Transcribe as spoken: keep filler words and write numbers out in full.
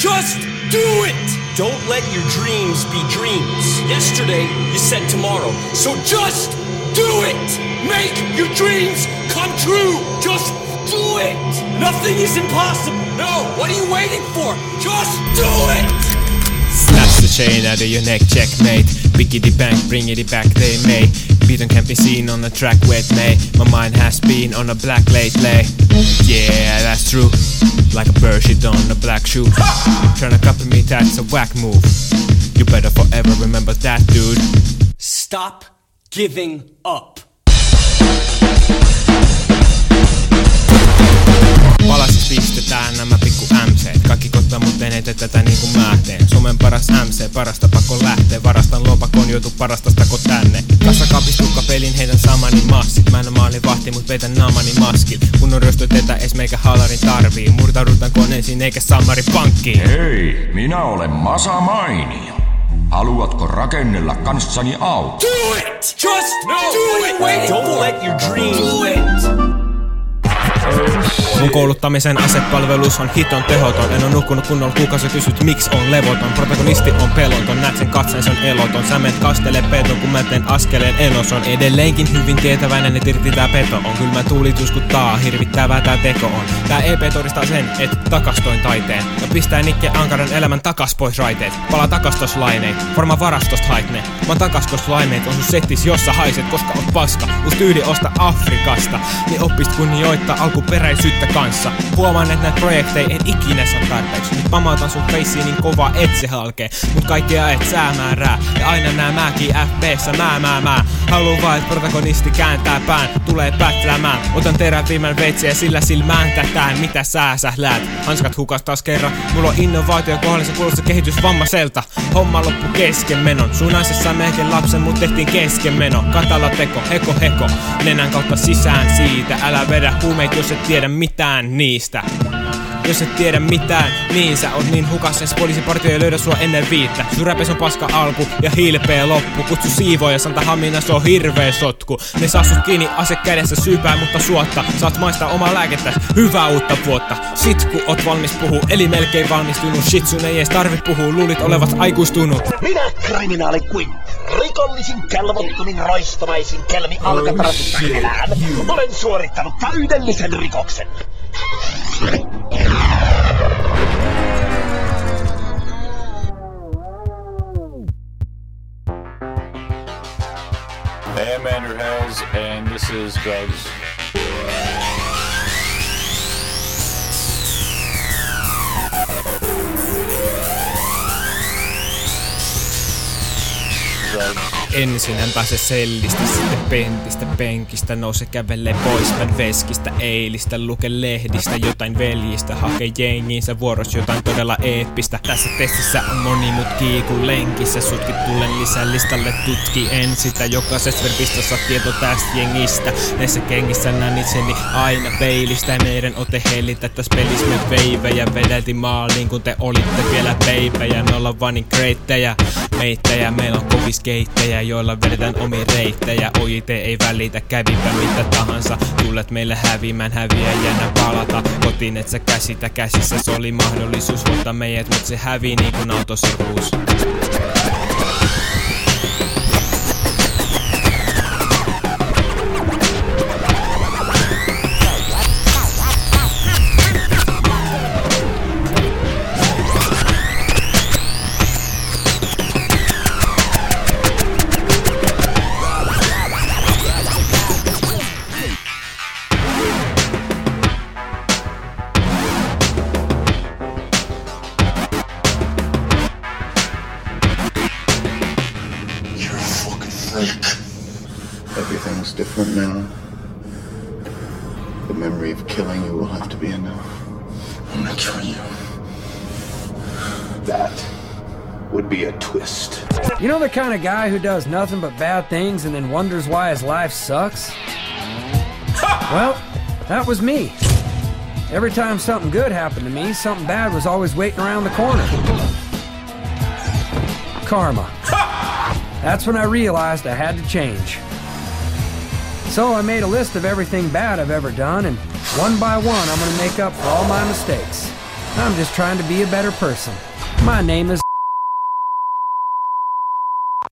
Just do it! Don't let your dreams be dreams. Yesterday, you said tomorrow. So just do it! Make your dreams come true! Just do it! Nothing is impossible! No! What are you waiting for? Just do it! Slash the chain out of your neck, checkmate. Biggity bang, bringity back, they may. Beaton can't be seen on the track, wet may. My mind has been on a black lately. Yeah, that's true. Like a bird shit on a black shoe. Tryna copy me, that's a whack move. You better forever remember that, dude. Stop giving up. Palasis pistetään nämä pikku M C:t. Kaikki kottaa mut enetä tätä niinku mä teen. Suomen paras M C, parasta pakko lähtee. Varastan lopakon, joutu parastastako tänne. Kassakapistukka pelin heitän samani massit. Mä en oo maalivahti mut veitän naamani maskil. Kun on ryöstötetä es meikä halarin tarvii. Murtaudutaan koneisiin eikä Samari pankkiin. Hei, minä olen Masa Mainio. Haluatko rakennella kanssani auto? Do it! Just no. do it! Wait, don't let your dreams do it! Mun kouluttamisen asepalvelus on hiton tehoton. En oo nukkunut kunnolla kuukausi, kysyt miksi on levoton. Protagonisti on peloton, näet sen katseen, se on eloton. Sä menet kastele peton, kun mä teen askeleen enoson. Edelleenkin hyvin tietäväinen, et irti tää peto on. Kyllä mä tuuli tuiskuttaa, hirvittävää tää teko on. Tää E P todistaa sen, et takastoin taiteen. Ja pistää Nikke Ankaran elämän takas pois raiteet. Palaa takas tos laineit, varmaan varastosta hait ne. Mä oon takas kos laimeet on sun settis, jossa haiset, koska oot paska. Us tyyli osta Afrikasta, niin oppist kunnioittaa alkuperäisyyttä kanssa. Huomaan, että näitä projekteja en ikinä saa tarpeeksi. Nyt pamautan sun feissiin niin kovaa, et se halkee. Mut kaikkea et sää määrää. Ja aina nää mäkin F B:ssä mää mää mää. Haluun vaan, et protagonisti kääntää pään. Tulee pätlämään. Otan terävimmän veitsiä sillä silmään tätään. Mitä sää sähläät? Hanskat hukas taas kerran. Mulla on innovaatio kohdalla, se kuulostaa kehitysvammaiselta. Homma loppu kesken menon. Suunaisessa melkein lapsen, mut tehtiin kesken meno. Katala teko, heko heko. Nenän kautta sisään siitä. Älä vedä huumeet, jos et tiedä mitään niistä. Jos et tiedä mitään, niin sä oot niin hukas, jos poliisipartio ei löydä sua ennen viittä. Sun räpes on paska alku ja hilpeä loppu. Kutsu siivoja, Santa Hamina, se on hirveä sotku. Ne saa sut kiinni, ase kädessä syypää, mutta suotta. Saat maistaa omaa lääkettäs, hyvää uutta vuotta. Sit kun oot valmis puhuu, eli melkein valmistunut. Shit, sun ei ees tarvit puhuu, luulit olevat aikuistunut. Minä, kriminaali Quinn, rikollisin, kelvottomin, roistomaisin kelmi Alcatrazista elään. Olen suorittanut täydellisen rikoksen. Hey, I'm Andrew Hells, and this is Drugs. Ensin hän pääsee sellistä, sitten pentistä, penkistä. Nouse kävelee pois tän veskistä. Eilistä luke lehdistä, jotain veljistä. Hake jengiinsä vuoros jotain todella eeppistä. Tässä testissä on moni mut kiikun lenkissä. Sutkit tulen lisää listalle, tutki en sitä. Jokaisesta verbistossa tieto tästä jengistä. Näissä kengissä näen itseni aina peilistä. Ja meidän ote hellitä täs pelis me veivejä. Vedeltiin maaliin kun te olitte vielä peipejä. Me ollaan vaan niin kreittejä, meittejä. Meillä on kovis keittejä, joilla vedetään omia reittejä. O J T ei välitä, kävipä mitä tahansa. Tullet meille häviämään, häviäjänä palata kotiin, et sä käsitä käsissä. Se oli mahdollisuus voittaa meidät, mut se hävii niin kuin autosirkuus. Everything's different now. The memory of killing you will have to be enough. I'm gonna kill you. That would be a twist. You know the kind of guy who does nothing but bad things and then wonders why his life sucks? Well, that was me. Every time something good happened to me, something bad was always waiting around the corner. Karma. That's when I realized I had to change. So I made a list of everything bad I've ever done, and one by one I'm gonna make up for all my mistakes. I'm just trying to be a better person. My name is